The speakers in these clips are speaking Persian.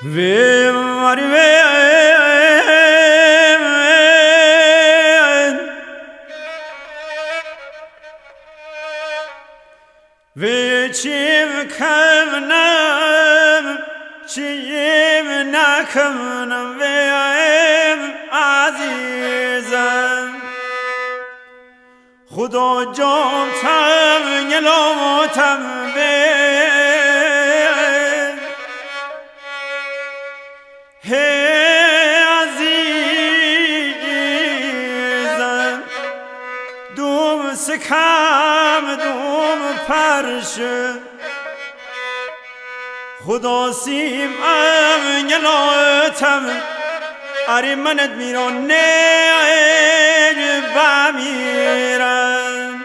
Ve var ve çim kavnam çim nakavnam ve azizam Khuda jam tam yalotam ve Hey azizam dum sekam dum parsh Khuda sim yalotam Are manat miron ne bamiran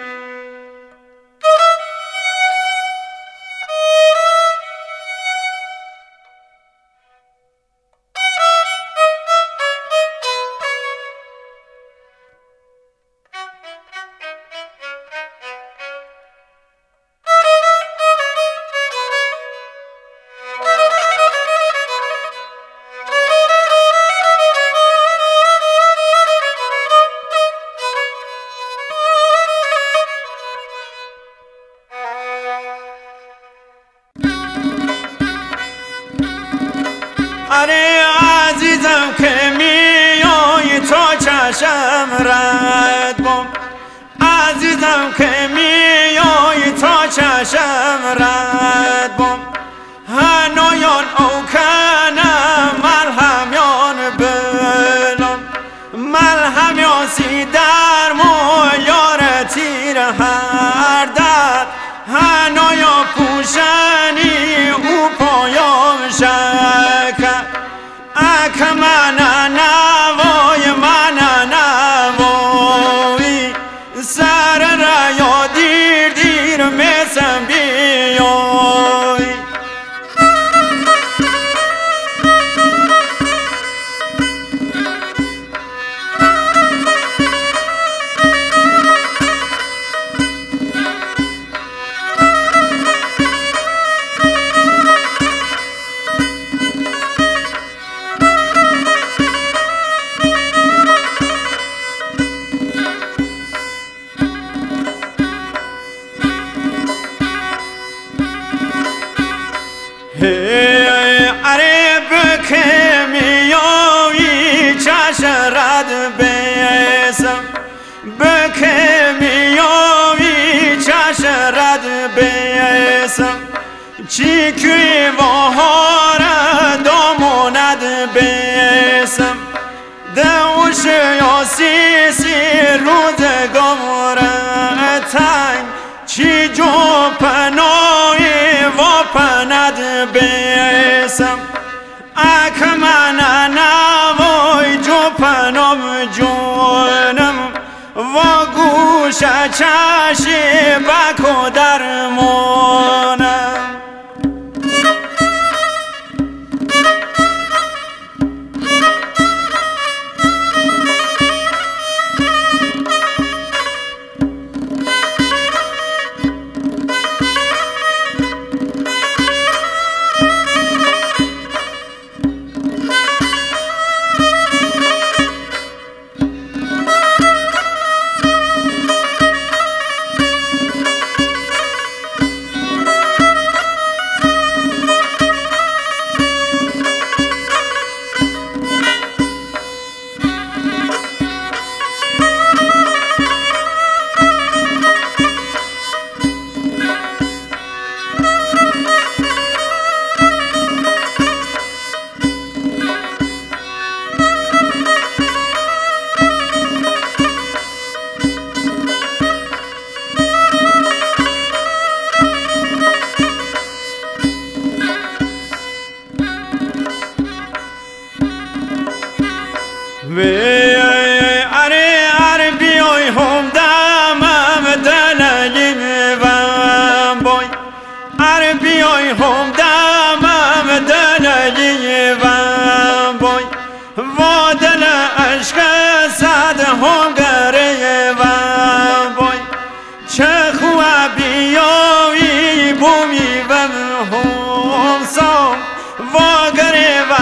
Are azizam ke miyoi to chasham rad bom Azizam ke miyoi to chasham rad bom Hanoyon okana malham yon belom Malham yosi dar mo yoretir har dad Hanoyon pushani upoyom shaka Akamana navoy mana navoy Sarara yo dir dir mesam biyoy Are bekemiyoyi çaşarad besam Bekemiyoyi çaşarad besam Çikü vahara domonad besam Devuş yosisi rudgamoratan Çi jopanoyi vapanad besam Akmana navoy jopanom jonam Vagusha chashi bako darmonam Are biyoy hom damam dalayim vam boy Are biyoy hom damam dalayim vam boy Vodala aşka sad hom gare vam boy Chkhwa biyoy bumi vam hom som Vagare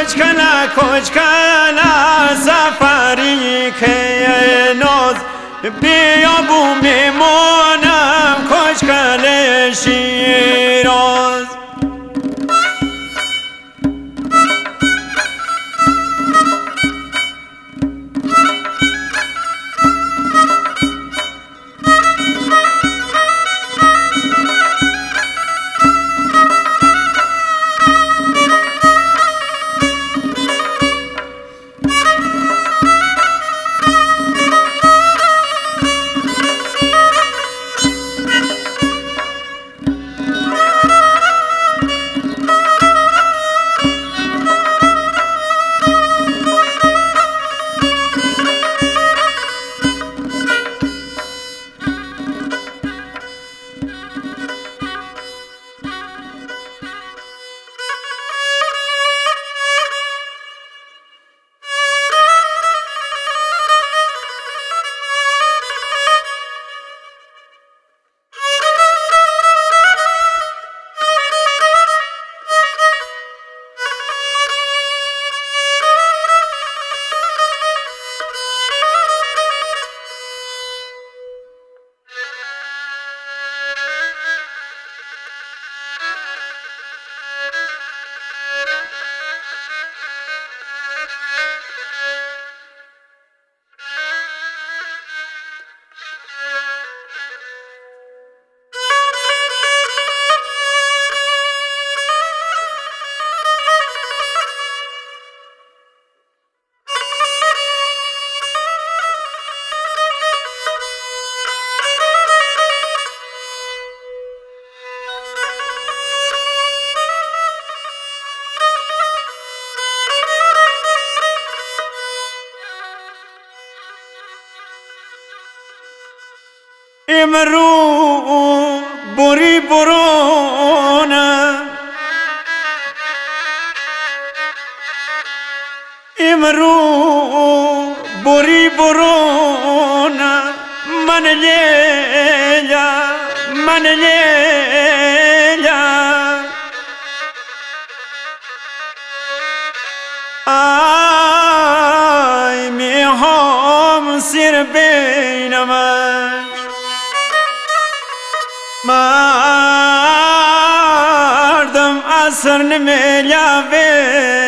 کلا سفری که ناز بیا بو میمونم کل شیراز امرو بری برونه امرو بری برونه من لیلا آی میخوام سیر بینمش مردم اثر نمی‌یابه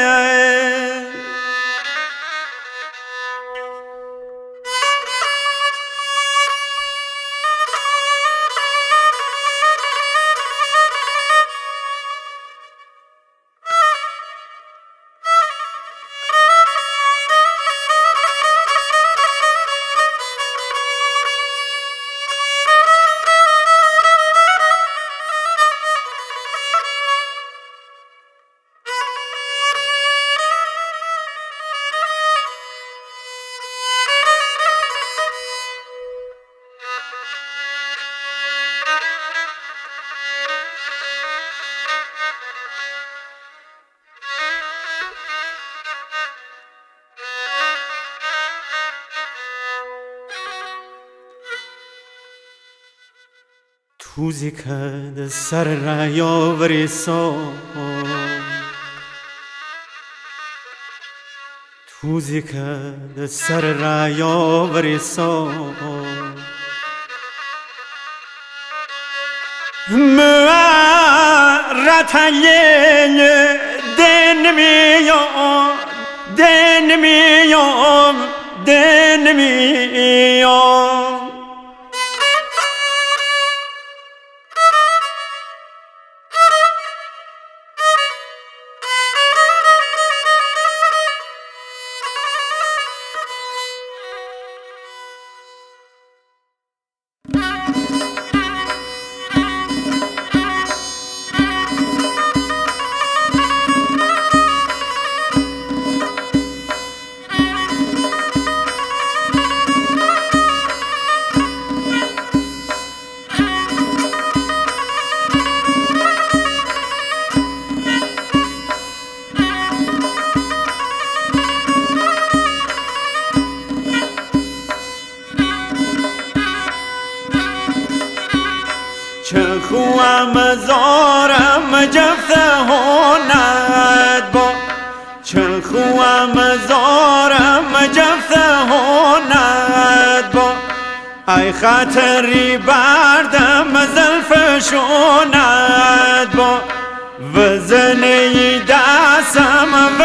توزی که سر رایاوری سو توزی که سر رایاوری سو مرتایل دنمیام دنمیام دنمیام خوام زارم جفته هوند با چه خوام زارم جفته هوند با ای خاطری بردم زلفشوند با وزنی دستم و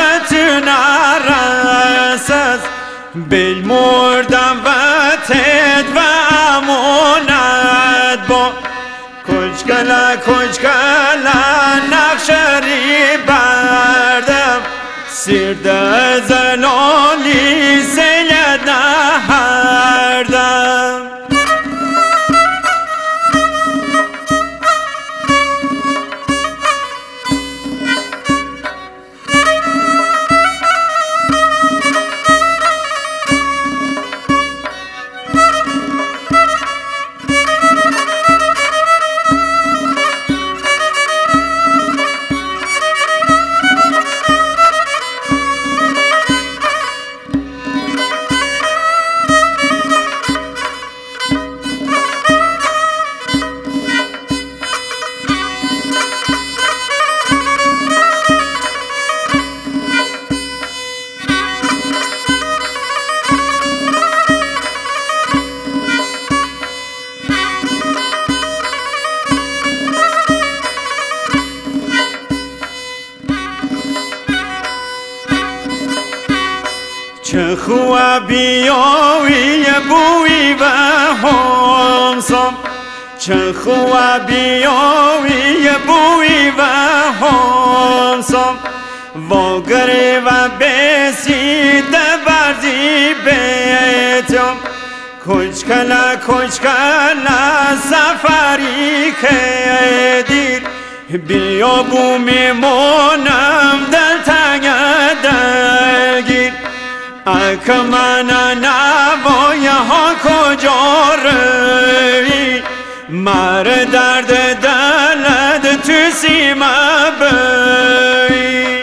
تنارسز بیل مردم و تید و اموند با کچکلا نقشری بردم سیرده زلالی سید نهردم چه خواه بیایی بوی و همسام چه خواه بیایی بوی و همسام واگری و بسی دبردی بیتم کچکلا سفری که دیر بیا بو میمونم دلتنگ دلگیر که من نوای ها کجا روی مر درد دلد تو سیمه بی